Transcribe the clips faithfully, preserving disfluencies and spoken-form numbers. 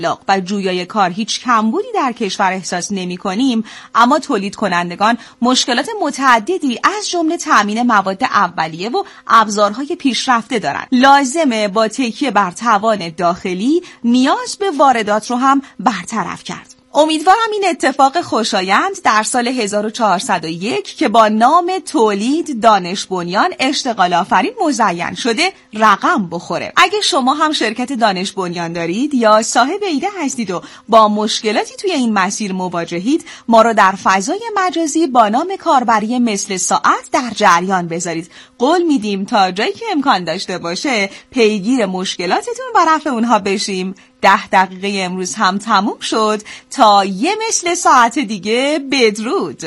و جویای کار هیچ کمبودی در کشور احساس نمی کنیم، اما تولید کنندگان مشکلات متعددی از جمله تامین مواد اولیه و ابزارهای پیشرفته دارند. لازمه با تکیه بر توان داخلی نیاز به واردات رو هم برطرف کرد. امیدوارم این اتفاق خوشایند در سال هزار و چهارصد و یک که با نام تولید دانش بنیان اشتغال آفرین مزین شده رقم بخوره. اگه شما هم شرکت دانش بنیان دارید یا صاحب ایده هستید و با مشکلاتی توی این مسیر مواجهید، ما رو در فضای مجازی با نام کاربری مثل ساعت در جریان بذارید. قول میدیم تا جایی که امکان داشته باشه پیگیر مشکلاتتون و رفع اونها بشیم. ده دقیقه امروز هم تموم شد. تا یه مثل ساعت دیگه، بدرود.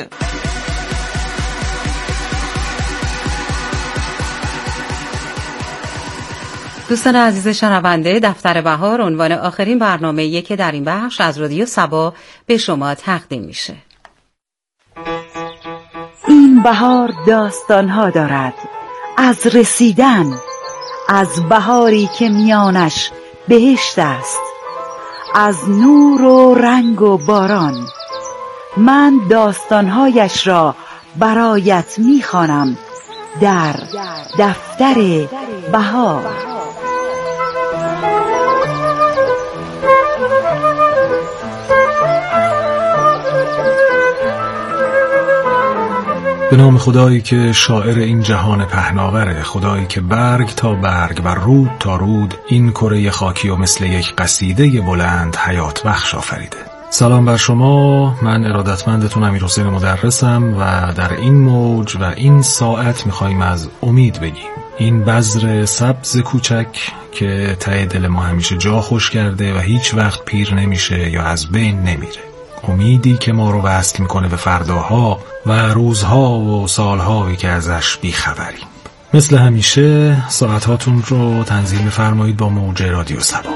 دوستان عزیز شنونده، دفتر بهار عنوان آخرین برنامه‌ای که در این بخش از رادیو سبا به شما تقدیم میشه. این بهار داستان‌ها دارد از رسیدن، از بهاری که میانش بهشت است، از نور و رنگ و باران. من داستانهایش را برایت میخوانم در دفتر بهار. به نام خدایی که شاعر این جهان پهناوره، خدایی که برگ تا برگ و رود تا رود این کره خاکی و مثل یک قصیده بلند حیات بخش آفریده. سلام بر شما، من ارادتمندتون امیرحسین مدرسم و در این موج و این ساعت میخواییم از امید بگیم. این بذر سبز کوچک که ته دل ما همیشه جا خوش کرده و هیچ وقت پیر نمیشه یا از بین نمیره. امیدی که ما رو وصل میکنه به فرداها و روزها و سالهایی که ازش بیخبریم. مثل همیشه ساعتاتون رو تنظیم فرمایید با موج رادیو سبا.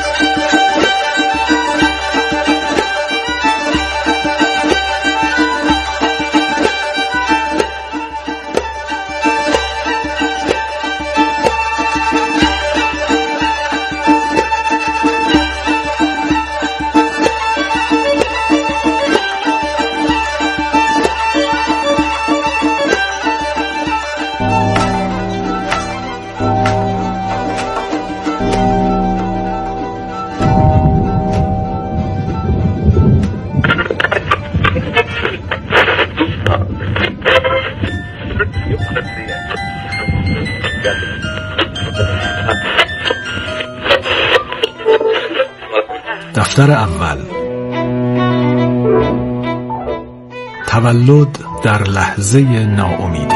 دفتر اول. تولد در لحظه ناامیدی.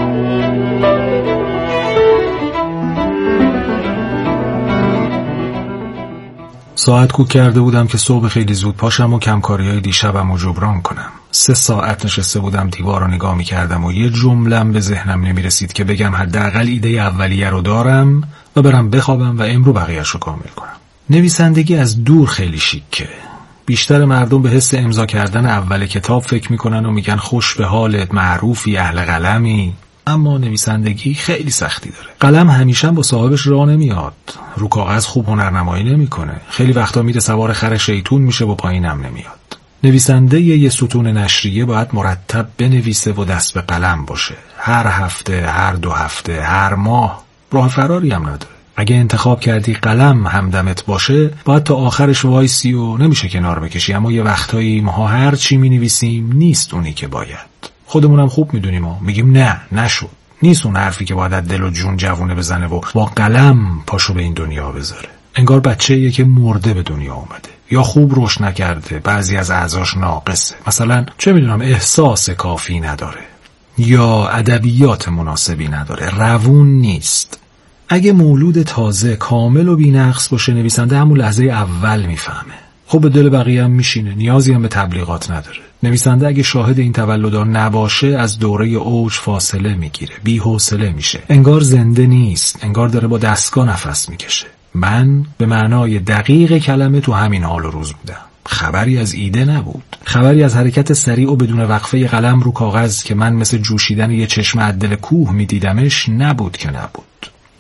ساعت کوک کرده بودم که صبح خیلی زود پاشم و کمکاری‌های دیشبم رو جبران کنم. سه ساعت نشسته بودم دیوار رو نگاه می‌کردم و یه جمله‌ام به ذهنم نمی‌رسید که بگم حداقل ایده اولیه رو دارم و برم بخوابم و امرو بقیه‌اش رو کامل کنم. نویسندگی از دور خیلی شیکه. بیشتر مردم به حس امضا کردن اول کتاب فکر میکنن و میگن خوش به حالت، معروفی، اهل قلمی. اما نویسندگی خیلی سختی داره. قلم همیشه با صاحبش راه نمیاد. رو کاغذ خوب هنرنمایی نمیکنه. خیلی وقتا میره سوار خر شیطون میشه و پایینم نمیاد. نویسنده یه ستون نشریه باید مرتب بنویسه و دست به قلم باشه. هر هفته، هر دو هفته، هر ماه. راه فراری هم نداره. اگه انتخاب کردی قلم همدمت باشه باید تا آخرش وایسی و نمیشه کنار بکشی. اما یه وقتایی ما هر چی می نویسیم نیست اونی که باید. خودمونم خوب میدونیم و میگیم نه نشد. نیست اون حرفی که باید از دل و جون جوونه بزنه و با قلم پاشو به این دنیا بذاره. انگار بچه‌ایه که مرده به دنیا اومده یا خوب رشد نکرده، بعضی از اعضاش ناقصه، مثلا چه میدونم احساس کافی نداره یا ادبیات مناسبی نداره، روون نیست. اگه مولود تازه کامل و بی‌نقص باشه نویسنده همون لحظه اول میفهمه. خب به دل بقیه هم میشینه، نیازی هم به تبلیغات نداره. نویسنده اگه شاهد این تولدا نباشه از دوره اوج فاصله میگیره، بی‌حوصله میشه، انگار زنده نیست، انگار داره با دستگاه نفس میکشه. من به معنای دقیق کلمه تو همین حال و روز بودم. خبری از ایده نبود، خبری از حرکت سریع و بدون وقفه قلم رو کاغذ که من مثل جوشیدن یه چشمه از دل کوه میدیدمش نبود که نبود.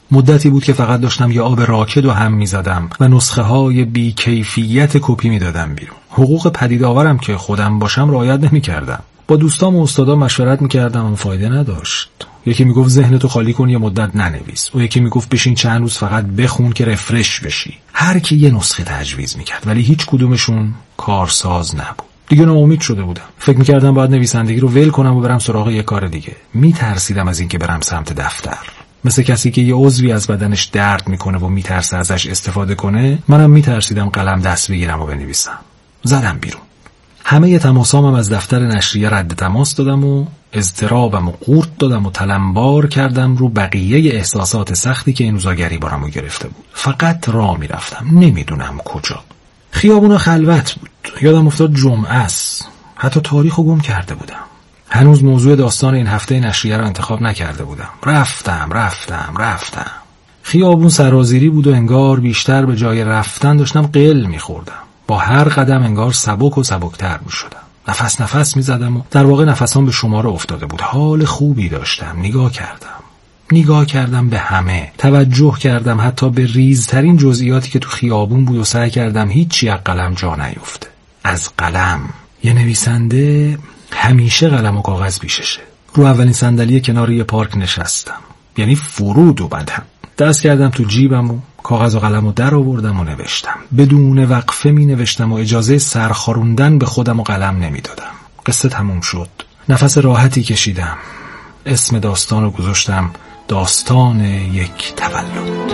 مدتی بود که فقط داشتم یه آب راکد و هم میزدم و نسخه های بی کیفیت کپی میدادم بیرون. حقوق پدید آورم که خودم باشم رعایت نمی‌کردم. با دوستام و استادا مشورت می‌کردم اما فایده نداشت. یکی میگفت ذهنتو خالی کن یه مدت ننویس، و یکی میگفت بشین چند روز فقط بخون که رفرش بشی. هر کی یه نسخه تجویز میکرد ولی هیچ کدومشون کارساز نبود. دیگه ناامید شده بودم. فکر میکردم باید نویسندگی رو ول کنم و برم سراغ یه کار دیگه. میترسیدم از اینکه برم سمت دفتر. مثل کسی که یه عضوی از بدنش درد میکنه و میترسه ازش استفاده کنه، منم میترسیدم قلم دست بگیرم و بنویسم. زدم بیرون. همه تماسامم از دفتر نشریه رد تماس دادم و اضطرابم و قورت دادم و تلمبار کردم رو بقیه احساسات سختی که این روزا گریبانمو گرفته بود. فقط راه میرفتم، نمیدونم کجا. خیابونا خلوت بود. یادم افتاد جمعه است. حتی تاریخو گم کرده بودم. هنوز موضوع داستان این هفته نشریه رو انتخاب نکرده بودم. رفتم رفتم رفتم. خیابون سرازیری بود و انگار بیشتر به جای رفتن داشتم قل میخوردم. با هر قدم انگار سبک و سبکتر میشدم. نفس نفس میزدم و در واقع نفسام به شماره افتاده بود. حال خوبی داشتم. نگاه کردم. نگاه کردم به همه. توجه کردم حتی به ریزترین جزئیاتی که تو خیابون بود و سعی کردم هیچی از قلم جا نیفته. از قلم. یه نویسنده همیشه قلم و کاغذ پیششه. رو اولین صندلی کنار یه پارک نشستم. یعنی فرود و بدم. دست کردم تو جیبم و کاغذ و قلم رو در آوردم و نوشتم. بدون وقفه می نوشتم و اجازه سرخاروندن به خودم و قلم نمی دادم. قصه تموم شد. نفس راحتی کشیدم. اسم داستان رو گذاشتم داستان یک تولد.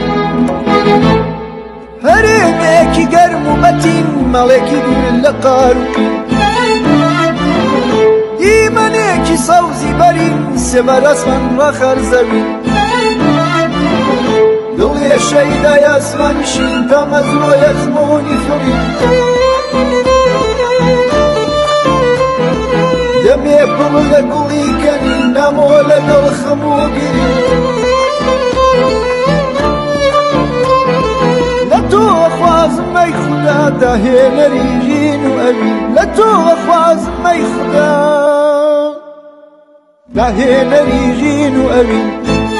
هرمکی گرم و متین ملکی دل لقارو ایمانکی سوزی برین سبر اسمان را خرزوین دلی شیدای اسمان شین تم از روی اسمونی خورین دمی پول گلی کنین نمول دل خمو گیرین لتو خواز می خدا دهی نریجین و اوین لتو خواز می خدا دهی نریجین و اوین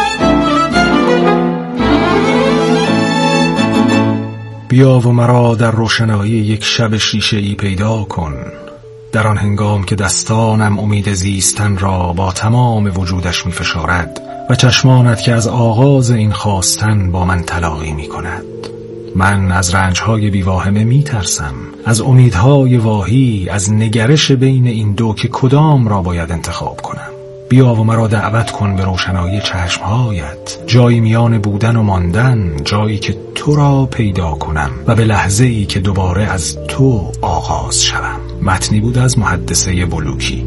بیا و مرا در روشنایی یک شب شیشه‌ای پیدا کن، در آن هنگام که دستانم امید زیستن را با تمام وجودش می فشارد و چشمانت که از آغاز این خواستن با من تلاقی می کند. من از رنجهای بیواهمه می ترسم، از امیدهای واهی، از نگرش بین این دو که کدام را باید انتخاب کنم. بیا و مرا دعوت کن به روشنایی چشمهایت، جایی میان بودن و ماندن، جایی که تو را پیدا کنم و به لحظه‌ای که دوباره از تو آغاز شوم. متنی بود از محدثه بلوکی.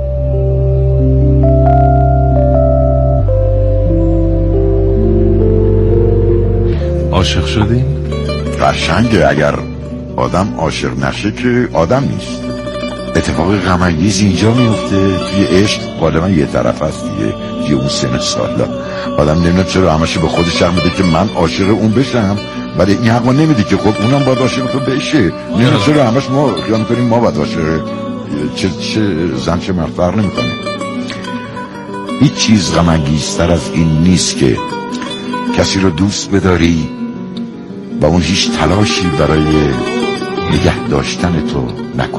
عاشق شدین؟ قشنگه. اگر آدم عاشق نشه که آدم نیست. اتفاق غم انگیز اینجا میفته توی عشق. غالبا یه طرف هست دیگه، توی اون سن سالا آدم نمیدونه چرا همش به خودش حق میده که من عاشق اون بشم، ولی این حق نمیده که خب اونم باید عاشق تو بشه. نمیدونه چرا همش ما خیال میکنیم ما باید عاشق چه چه زن چه مرد فرق نمیکنه. هیچ چیز غم انگیزتر از این نیست که کسی رو دوست بداری و اون هیچ تلاشی برای نگه داشتن تو نکن.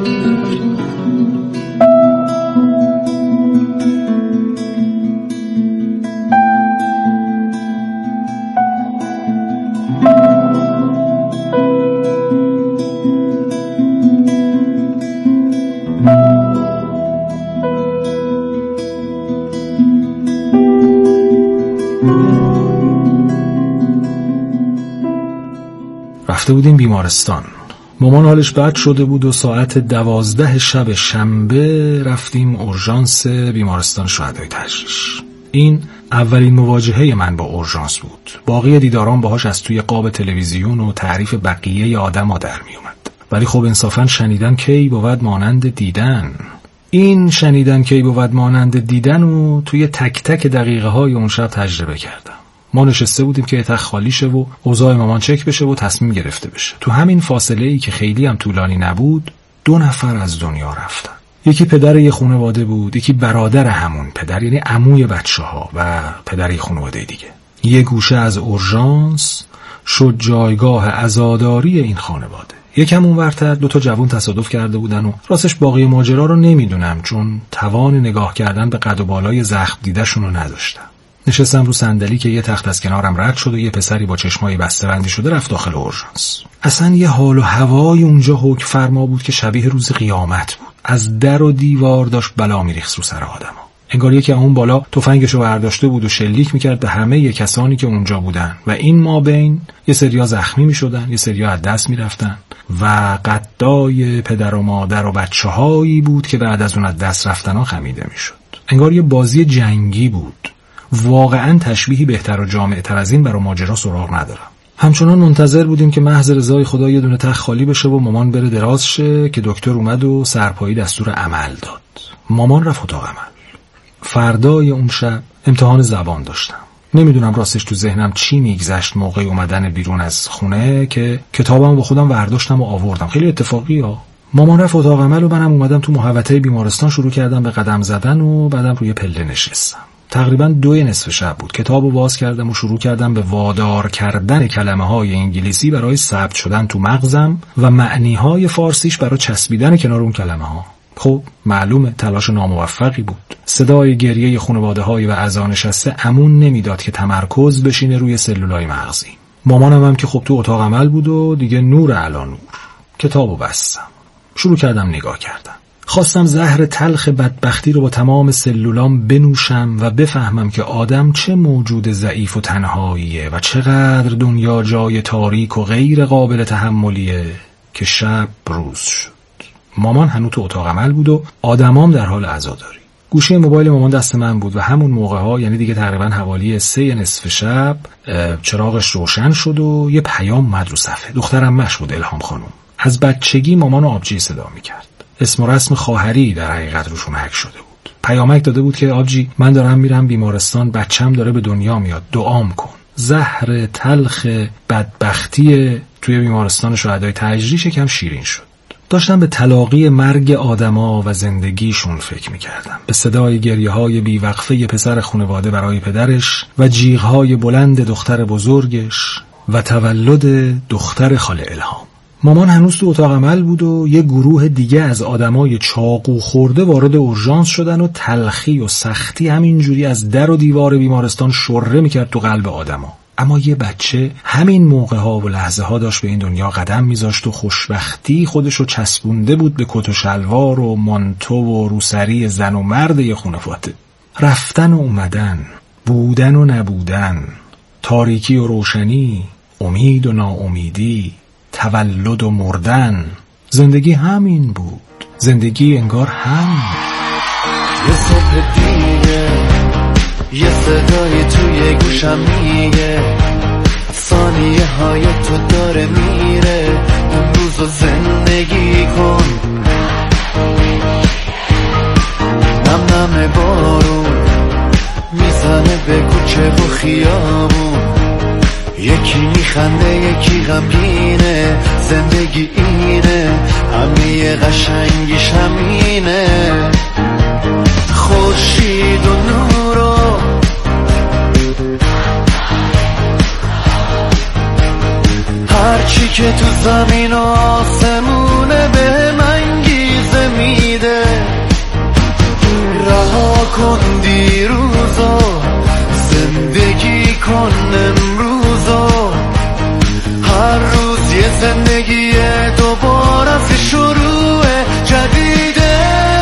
رفته بودیم بیمارستان. مامان حالش بد شده بود و ساعت دوازده شب شنبه رفتیم اورژانس بیمارستان شهدای تجریش. این اولین مواجهه من با اورژانس بود. باقی دیداران باهاش از توی قاب تلویزیون و تعریف بقیه آدم‌ها در می اومد. ولی خب انصافاً شنیدن کی بود مانند دیدن. این شنیدن کی بود مانند دیدن و توی تک تک دقیقه های اون شب تجربه کردم. ما نشسته بودیم که اتاق خالی شه و اوضاع مامان چک بشه و تصمیم گرفته بشه. تو همین فاصله ای که خیلی هم طولانی نبود، دو نفر از دنیا رفتن. یکی پدر یه خانواده بود، یکی برادر همون پدر، یعنی عموی بچه‌ها و پدر یه خانواده دیگه. یه گوشه از اورژانس شد جایگاه عزاداری این خانواده. یکم اونورتر دو تا جوون تصادف کرده بودن و راستش باقی ماجرا رو نمیدونم، چون توان نگاه کردن به قد و بالای زخم دیده‌شون رو نداشتم. نشستم رو صندلی که یه تخت از کنارم رد شد و یه پسری با چشمای بسته‌بندی شده رفت داخل اورژانس. اصلا یه حال و هوای اونجا حکم فرما بود که شبیه روز قیامت بود. از در و دیوار داشت بلا میریخت رو سر آدما. انگار یکی اون بالا تفنگشو برداشته بود و شلیک میکرد به همه کسانی که اونجا بودن و این مابین یه سریا زخمی میشدن، یه سریا از دست میرفتن و قدای پدر و مادر و بچه‌هایی بود که بعد از اون از دست رفتنها خمیده میشد. انگار یه بازی جنگی بود. واقعا تشبیهی بهتر و جامع‌تر از این برای ماجرا سراغ ندارم. همچنان منتظر بودیم که محض رضای خدا یه دونه تخت خالی بشه و مامان بره دراز شه که دکتر اومد و سرپایی دستور عمل داد. مامان رفت اتاق عمل. فردای اون شب امتحان زبان داشتم. نمیدونم راستش تو ذهنم چی میگذشت موقع اومدن بیرون از خونه که کتابم با خودم برداشتم و آوردم. خیلی اتفاقی ها. مامان رفت اتاق عمل و منم اومدم تو محوطه بیمارستان، شروع کردم به قدم زدن و بعدم روی پله نشستم. تقریبا دوی نصف شب بود. کتابو باز کردم و شروع کردم به وادار کردن کلمه‌های انگلیسی برای ثبت شدن تو مغزم و معنی‌های فارسیش برای چسبیدن کنار اون کلمه‌ها. خب معلومه تلاش ناموفقی بود. صدای گریه خانواده‌های و اعضا نشسته امون نمیداد که تمرکز بشینه روی سلولای مغزی. مامانم هم که خب تو اتاق عمل بود و دیگه نور علی نور. کتابو بستم. شروع کردم نگاه کردم. خواستم زهر تلخ بدبختی رو با تمام سلولام بنوشم و بفهمم که آدم چه موجود ضعیف و تنهاییه و چقدر دنیا جای تاریک و غیر قابل تحملیه که شب روز شد. مامان هنوز تو اتاق عمل بود و آدمام در حال عزاداری. گوشی موبایل مامان دست من بود و همون موقع ها، یعنی دیگه تقریبا حوالی سه نصف شب، چراغش روشن شد و یه پیام اومد رو صفحه. دخترم مش بود، الهام خانم. از بچگی مامانو آبجی صدا میکرد. اسم و رسم خواهری در حقیقت روشون حک شده بود. پیامک داده بود که آبجی من دارم میرم بیمارستان، بچم داره به دنیا میاد، دعام کن. زهر تلخ بدبختی توی بیمارستان شهدای تجریش کم شیرین شد. داشتم به تلاقی مرگ آدما و زندگیشون فکر میکردم. به صدای گریه‌های بیوقفه پسر خانواده برای پدرش و جیغ‌های بلند دختر بزرگش و تولد دختر خاله الهام. مامان هنوز تو اتاق عمل بود و یه گروه دیگه از آدمای چاقو خورده وارد اورژانس شدن و تلخی و سختی همینجوری از در و دیوار بیمارستان شره میکرد تو قلب آدما. اما یه بچه همین موقع ها و لحظه ها داشت به این دنیا قدم میذاشت و خوشبختی خودشو چسبونده بود به کت و شلوار و مانتو و روسری زن و مرد یه خانواده. رفتن و اومدن، بودن و نبودن، تاریکی و روشنی، امید و ناامیدی، تولد و مردن. زندگی همین بود. زندگی انگار همین. یه صبح دیگه یه صدای توی گوشم میگه ثانیه های تو داره میره، امروز رو زندگی کن. نم نم بارون میزنه به کوچه و خیابون، یکی میخنده یکی غمگینه، زندگی اینه، همه قشنگیش همینه. خورشید و نور و هرچی که تو زمین و آسمونه به من گیزه میده. رها کن دیروزو، زندگی کن امروزو، هر روز یه زندگی دوباره از شروع جدیده.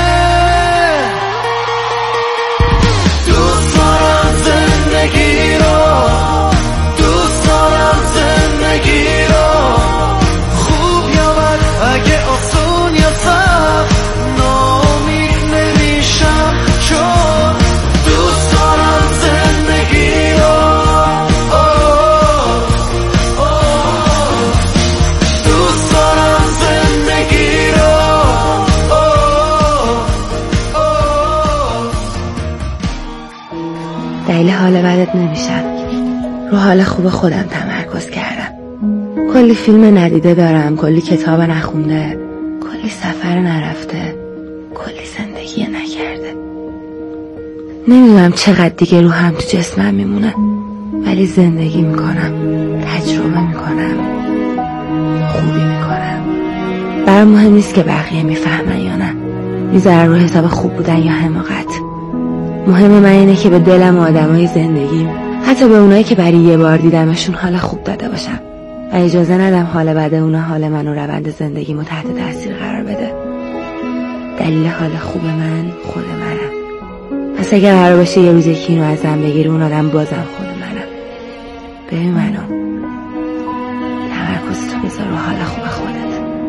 دوست دارم زندگی رو، دوست دارم زندگی رو، خوب یا بد، اگه آسون یا سخت، ناامید نمیشم چون دوست دارم زندگی رو. دوست دارم زندگی رو. دلیل حال بدت نمیشم، رو حال خوب خودم تمرکز کردم. کلی فیلم ندیده دارم، کلی کتاب نخونده، کلی سفر نرفته، کلی زندگی نکرده. نمیدونم چقدر دیگه روحم تو جسمم میمونه. ولی زندگی میکنم، تجربه میکنم، خوبی میکنم. برام مهم نیست که بقیه میفهمن یا نه، میذارن رو حساب خوب بودن یا حماقت. مهم من اینه که به دلم و آدمای زندگیم، حتی به اونایی که برای یه بار دیدمشون، حال خوب داده باشم و اجازه ندم حال بد اونا حال من و روند زندگیمو تحت تاثیر قرار بده. دلیل حال خوب من خود منم. پس اگر قرار باشه یه روز یکی اینو ازم بگیره، اون آدم بازم خود منم. ببین منو، تمرکز تو بذار رو حال خوب خودت.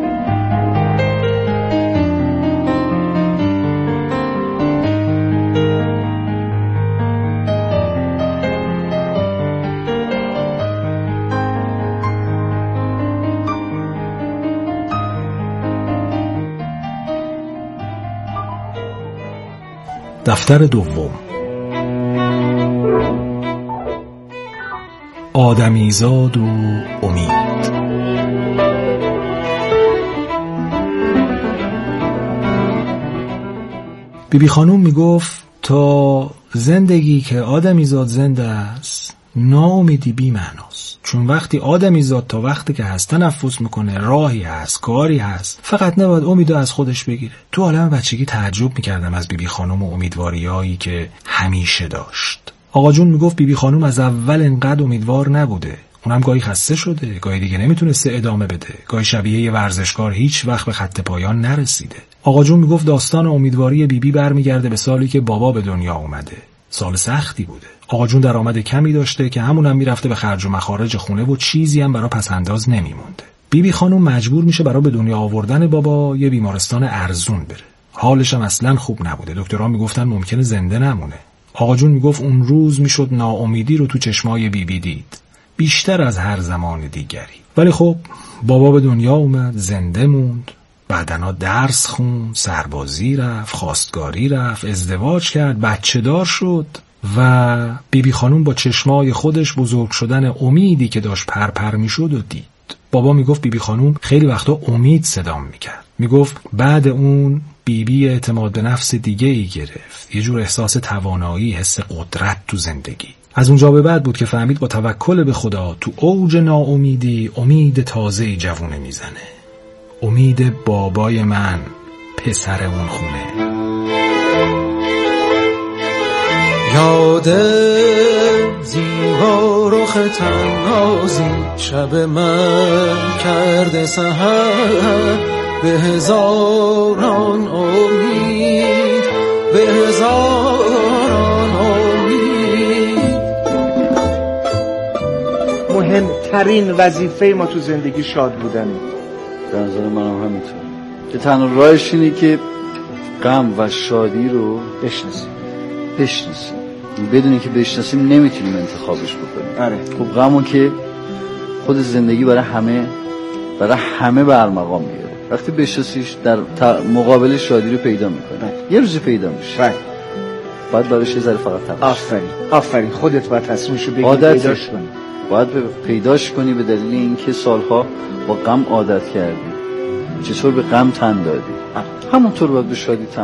دفتر دوم. آدمیزاد و امید. بی بی خانوم می گفت تا زندگی که آدمیزاد زنده است، ناامیدی بی معناست. چون وقتی آدمیزاد تا وقتی که هست تنفس میکنه، راهی هست، کاری هست، فقط نباید امیدو از خودش بگیره. تو عالم بچگی تعجب میکردم از بی بی خانوم و امیدواریایی که همیشه داشت. آقا جون میگفت بی بی خانوم از اول انقدر امیدوار نبوده. اونم گاهی خسته شده، گاهی دیگه نمیتونسته ادامه بده، گاهی شبیه یه ورزشکار هیچ وقت به خط پایان نرسیده. آقا جون میگفت داستان امیدواری بی بی برمیگرده به سالی که بابا به دنیا اومده. سال سختی بوده. آقا جون درآمد کمی داشته که همونم میرفته به خرج و مخارج خونه و چیزی هم برای پسنداز نمیمونده. بی بی خانوم مجبور میشه برای به دنیا آوردن بابا یه بیمارستان ارزون بره. حالش هم اصلا خوب نبوده. دکترها میگفتن ممکنه زنده نمونه. آقا جون میگفت اون روز میشد ناامیدی رو تو چشمای بی بی دید، بیشتر از هر زمان دیگری. ولی خب بابا به دنیا اومد، زنده موند، بعدنا درس خوند، سربازی رفت، خواستگاری رفت، ازدواج کرد، بچه دار شد و بی بی خانوم با چشمای خودش بزرگ شدن امیدی که داشت پرپر میشد و دید. بابا میگفت بی بی خانوم خیلی وقتا امید صدام میکرد. میگفت بعد اون بی بی اعتماد به نفس دیگه ای گرفت، یه جور احساس توانایی، حس قدرت تو زندگی. از اونجا به بعد بود که فهمید با توکل به خدا تو اوج ناامیدی امید تازه‌ای جوونه میزنه. امید بابای من، پسر اون خونه. یاد زیبا رخ تنازی شب من کرده سحر، به هزاران امید، به هزاران امید. مهمترین وظیفه ما تو زندگی شاد بودنه. به نظر منم همینطور که تنها راهش اینه که غم و شادی رو بشناسیم بشناسیم بدون اینکه بشناسیم نمیتونیم انتخابش بکنیم. آره. خب غمو که خود زندگی برای همه برای همه برمقام میاره. وقتی بشناسیش در مقابل شادی رو پیدا میکنه. یه روزی پیدا میشه. right. باید براش یه ذره فقط تلاش. آفرین آفرین خودت باید تصمیمشو بگیری، پیداش کنی. باید پیداش کنی به دلیل اینکه سالها با غم عادت کردی. چطور به غم تن دادی؟ همونطور باید به شادی تن.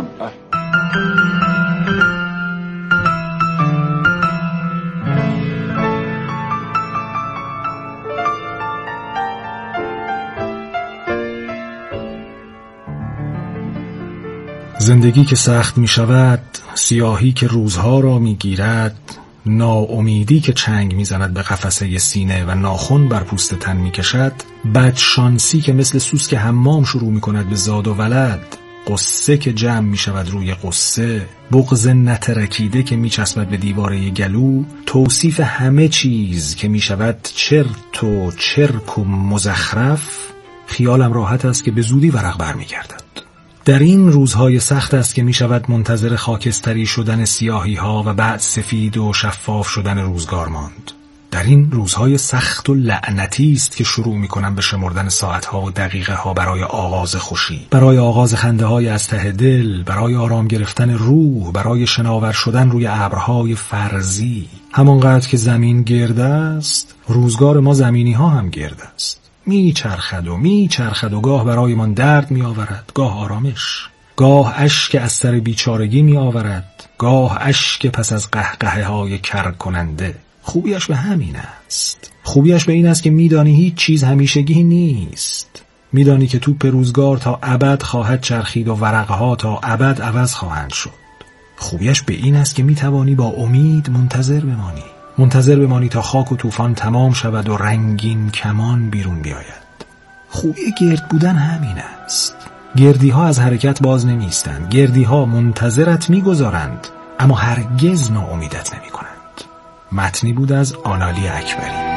زندگی که سخت می شود، سیاهی که روزها را می گیرد، ناامیدی که چنگ می زند به قفسه سینه و ناخن بر پوست تن می کشد، بدشانسی که مثل سوسک حمام شروع می کند به زاد و ولد، قصه که جمع می شود روی قصه، بغض نترکیده که می چسبد به دیواره گلو، توصیف همه چیز که می شود چرت و چرک و مزخرف. خیالم راحت است که به زودی ورق بر می گردد. در این روزهای سخت است که می شود منتظر خاکستری شدن سیاهی ها و بعد سفید و شفاف شدن روزگار ماند. در این روزهای سخت و لعنتی است که شروع می کنم به شمردن ساعتها و دقیقه ها برای آغاز خوشی، برای آغاز خنده های از ته دل، برای آرام گرفتن روح، برای شناور شدن روی ابرهای فرضی. همانقدر که زمین گرد است، روزگار ما زمینی ها هم گرد است. می چرخد و می چرخد و گاه برای من درد می آورد، گاه آرامش، گاه اشک از سر بیچارگی می آورد، گاه اشک پس از قهقه های کر کننده. خوبیش به همین است. خوبیش به این است که میدانی هیچ چیز همیشگی نیست. میدانی که توپ روزگار تا ابد خواهد چرخید و ورقها تا ابد عوض خواهند شد. خوبیش به این است که میتوانی با امید منتظر بمانی. منتظر بمانی تا خاک و طوفان تمام شود و رنگین کمان بیرون بیاید. خوبی گرد بودن همین است. گردی ها از حرکت باز نمیستند. گردی ها منتظرت میگذارند اما هرگز ناامیدت نمی کنند. متنی بود از آنالی اکبری.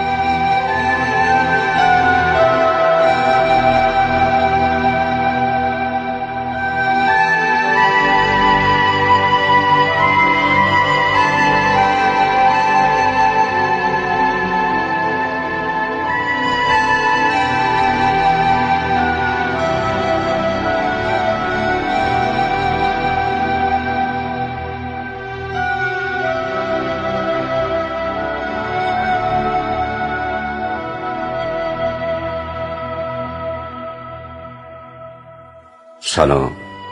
سلام.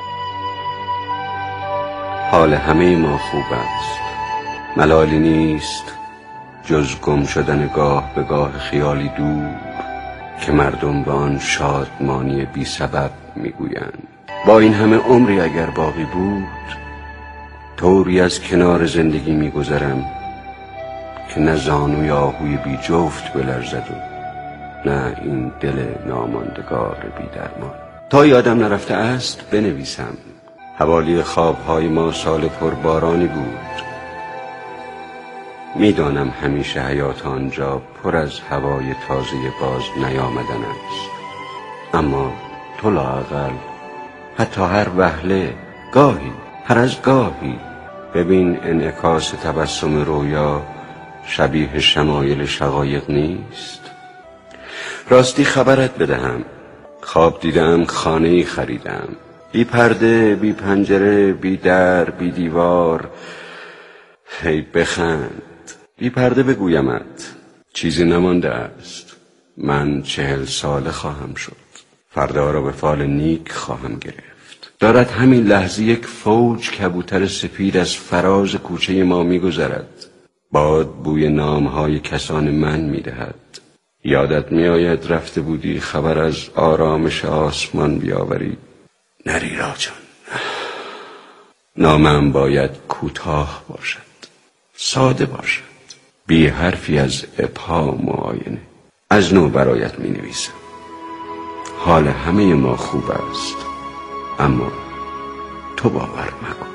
حال همه ما خوب است. ملالی نیست جز گم شدن گاه به گاه خیالی دور که مردم به آن شادمانی بی سبب میگویند. با این همه عمری اگر باقی بود طوری از کنار زندگی میگذرم که نه زانوی آهوی بی جفت بلرزد و نه این دل ناماندگار بی درمان. تا یادم نرفته است بنویسم. حوالی خوابهای ما سال پربارانی بود. میدانم همیشه حیات آنجا پر از هوای تازه باز نیامدن است، اما تو لااقل حتی هر وهله گاهی هر از گاهی ببین انعکاس تبسم رویا شبیه شمایل شقایق نیست. راستی خبرت بدهم، خواب دیدم خانه‌ای خریدم، بی پرده، بی پنجره، بی در، بی دیوار. هی بخند. بی پرده بگویمت چیزی نمانده است. من چهل ساله خواهم شد. فردا را به فال نیک خواهم گرفت. دارد همین لحظه یک فوج کبوتر سپید از فراز کوچه ما می‌گذرد. باد بوی نام‌های کسان من می‌دهد. یادت می‌آید رفته بودی خبر از آرامش آسمان بیاوری؟ نری راجان. نامم باید کوتاه باشد، ساده باشد، بی حرفی از ابهام و آینه. از نو برایت می‌نویسم. حال همه ما خوب است، اما تو باور مکن.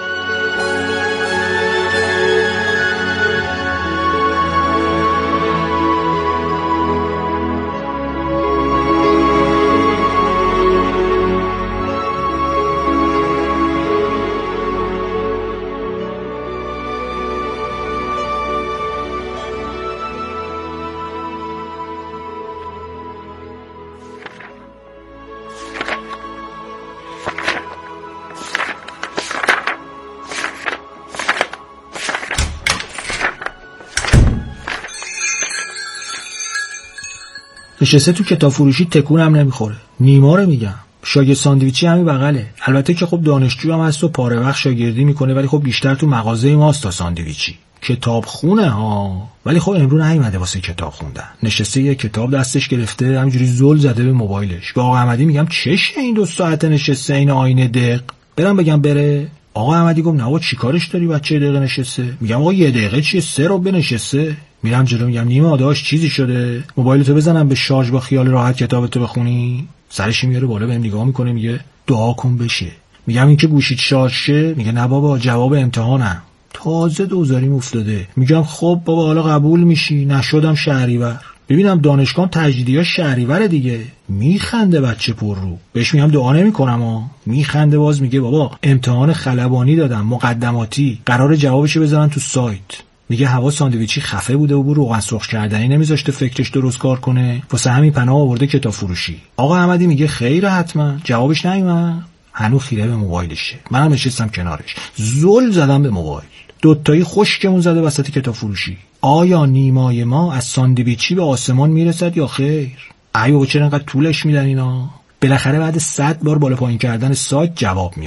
نشسته تو کتاب فروشی تکونم نمیخوره. نیما رو میگم. شاگرد ساندویچی همین بغله. البته که خب دانشجو هم هست و پاره وقت شاگردی میکنه، ولی خب بیشتر تو مغازه ماست تا ساندویچی. کتاب خونه ها. ولی خب امروز نیومده واسه کتاب خوندن. نشسته یه کتاب دستش گرفته همینجوری زل زده به موبایلش. به آقا احمدی میگم چشه این دو ساعت نشسته این آینه دق؟ برم بگم بره؟ آقا احمدی گفت نه آقا چیکارش داری بچه دقیقه نشسته؟ میگم آقا یه دقیقه چیه، سه رو بنشسته. میرم جلو میگم نیما داش چیزی شده؟ موبایلتو بزنم به شارژ با خیال راحت کتابتو بخونی؟ سرش میاره بالا بهم نگاه میکنه میگه دعا کن بشه. میگم این که گوشیت شارژ شه؟ میگه نه بابا جواب امتحانم. تازه دوزاریم افتاده. میگم خب بابا حالا قبول میشی؟ نشدم شهریور. ببینم دانشگاه تجدیدی ها شهریور دیگه. میخنده بچه پر رو. بهش میگم دعا نمیکنم ها. میخنده باز میگه بابا امتحان خلبانی دادم مقدماتی، قرار جوابشو بذارن تو سایت. میگه هوا ساندویچی خفه بوده و بو روغن سرخ کردنی نمیذاشته فکرش درست کار کنه، واسه همین پناه آورده کتاب فروشی. آقا احمدی میگه خیره حتما. جوابش نیومد. هنوز خیره به موبایلشه. منم نشستم کنارش. زل زدم به موبایل. دوتایی خشکمون زده وسط کتاب فروشی. آیا نیمای ما از ساندویچی به آسمان میرسد یا خیر؟ ای بابا چرا انقدر طولش میدن اینا؟ بالاخره بعد صد بار بالا پایین کردن سایت جواب میاد.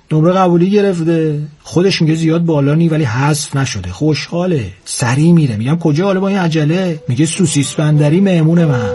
نمره قبولی گرفته، خودش میگه زیاد بالا نی ولی حذف نشده، خوشحاله، سریع میره. میگم کجا حالا با این عجله؟ میگه سوسیس بندری مهمون من.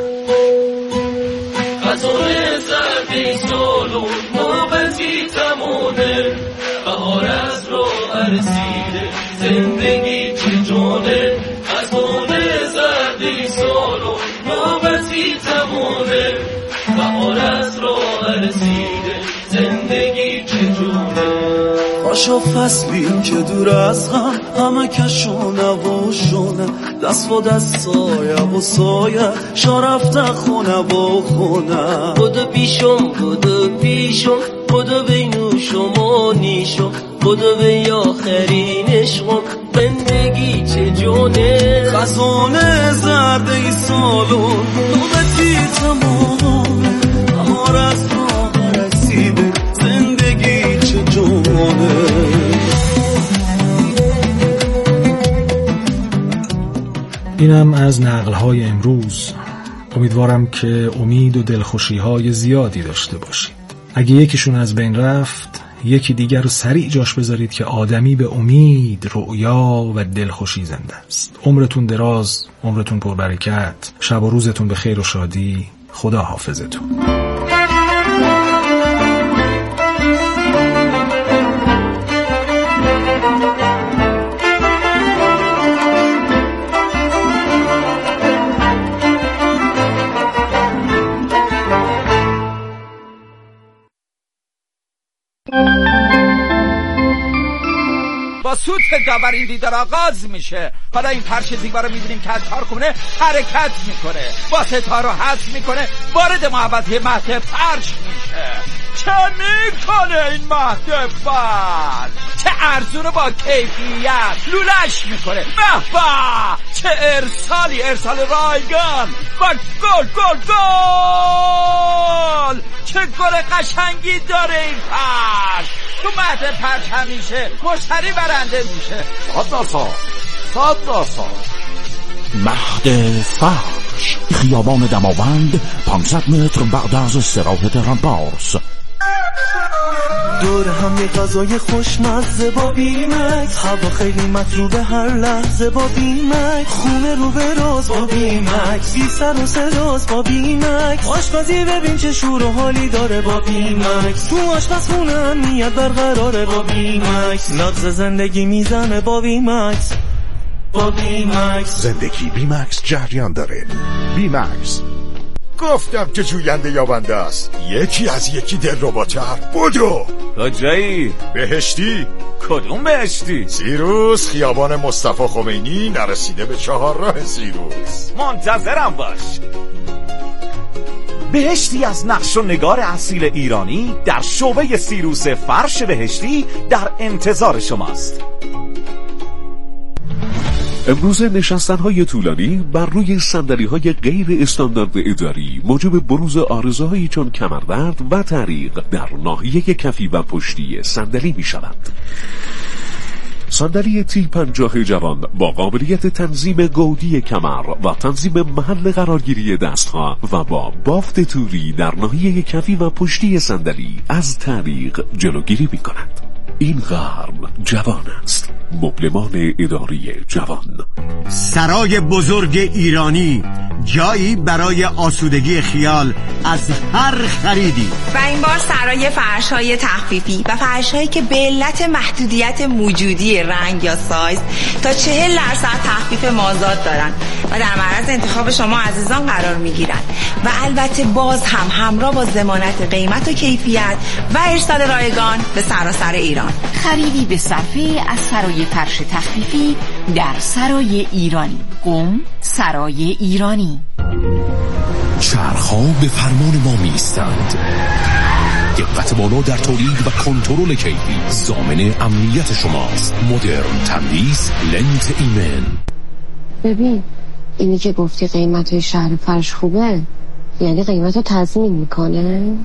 غزال زردی سالون نوبتی تمونه، بهار از رو ارسیده زندگی چجونه. غزال زردی سالون نوبتی تمونه، بهار از رو ارسیده زندگی چجونه. باشا فصلی که دور از غم همه کشونه و شونه، دست و دست سایه و سایه شا رفته خونه و خونه. بودو پیشم بودو پیشم بودو بینوشم و نیشم بودو به آخرین عشقم زندگی چجونه. خزانه زرده سالون نوبتی تمامه، بهار از راه رسیده زندگی چجونه. اینم از نقل‌های امروز. امیدوارم که امید و دلخوشی‌های زیادی داشته باشید. اگه یکیشون از بین رفت، یکی دیگر رو سریع جاش بذارید که آدمی به امید، رؤیا و دلخوشی زنده است. عمرتون دراز، عمرتون پربرکت، شب و روزتون به خیر و شادی. خدا حافظتون. با سوت داور این دیدار آغاز میشه. حالا این پرش دیوار رو میبینیم که از کارخونه حرکت میکنه، با ستاره رو حذف میکنه، وارد محوطه مهد پرش میشه. چه میکنه این مهد فرش؟ چه ارزونه با کیفیت لولش میکنه. بهبه چه ارسالی، ارسال رایگان و گل گل گل. چه گل قشنگی داره این پرش. تو مهد پرش همیشه مشتری برنده میشه. صد درصد صد درصد مهد فرش، خیابان دماوند، پانصد متر بعد از استراحت رمپارس. دور هم یه غذای خوشمزه با بیمکس، هوا خیلی مطلوبه هر لحظه با بیمکس. خونه رو به راز با بیمکس، بی سر و صداست با بیمکس. آشپزی ببین چه شور و حالی داره با بیمکس. تو آشپزخونه امنیت برقراره با بیمکس. نبض زندگی میزنه با بیمکس. با بیمکس زندگی بیمکس جریان داره. بیمکس گفتم که جوینده یابنده است، یکی از یکی دلرباتر. بودو کجایی؟ بهشتی. کدوم بهشتی؟ سیروس، خیابان مصطفی خمینی، نرسیده به چهار راه سیروس. منتظرم باش. بهشتی از نقش و نگار اصیل ایرانی در شعبه سیروس فرش بهشتی در انتظار شماست. امروزه نشستن‌های طولانی بر روی صندلی‌های غیر استاندارد اداری موجب بروز آرزوهایی چون کمردرد و تعریق در ناحیه کفی و پشتی صندلی می‌شود. صندلی تی پنجاه جوان با قابلیت تنظیم گودی کمر و تنظیم محل قرارگیری دستها و با بافت توری در ناحیه کفی و پشتی صندلی از تعریق جلوگیری می‌کند. این قرن جوان است. مبلمان اداری جوان. سرای بزرگ ایرانی، جایی برای آسودگی خیال از هر خریدی. و این بار سرای فرش‌های تخفیفی و فرش‌هایی که به علت محدودیت موجودی رنگ یا سایز تا چهل درصد تخفیف مازاد دارن و در معرض انتخاب شما عزیزان قرار میگیرن و البته باز هم همراه با ضمانت قیمت و کیفیت و ارسال رایگان به سراسر ایران. خریدی به صرفه از سرای فرش تخفیفی در سرای ایرانی. قم سرای ایرانی. چرخ‌ها به فرمان ما می‌ایستند. دقت بالا در تولید و کنترل کیفی ضامن امنیت شماست. مدرن تندیس لنت ایمن. ببین اینی که گفتی قیمت شهر فرش خوبه، یعنی قیمت رو تضمین میکنه؟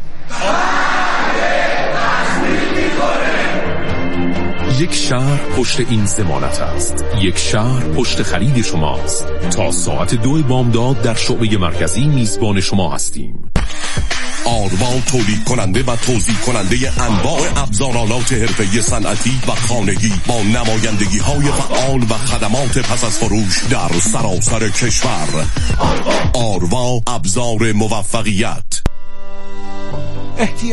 یک شهر پشت این ضمانت است. یک شهر پشت خرید شماست. تا ساعت دو بامداد در شعبه مرکزی میزبان شما هستیم. آروا تولید کننده و توزیع کننده انواع ابزارالات حرفه‌ای صنعتی و خانگی با نمایندگی های فعال و خدمات پس از فروش در سراسر کشور. آروا ابزار موفقیت.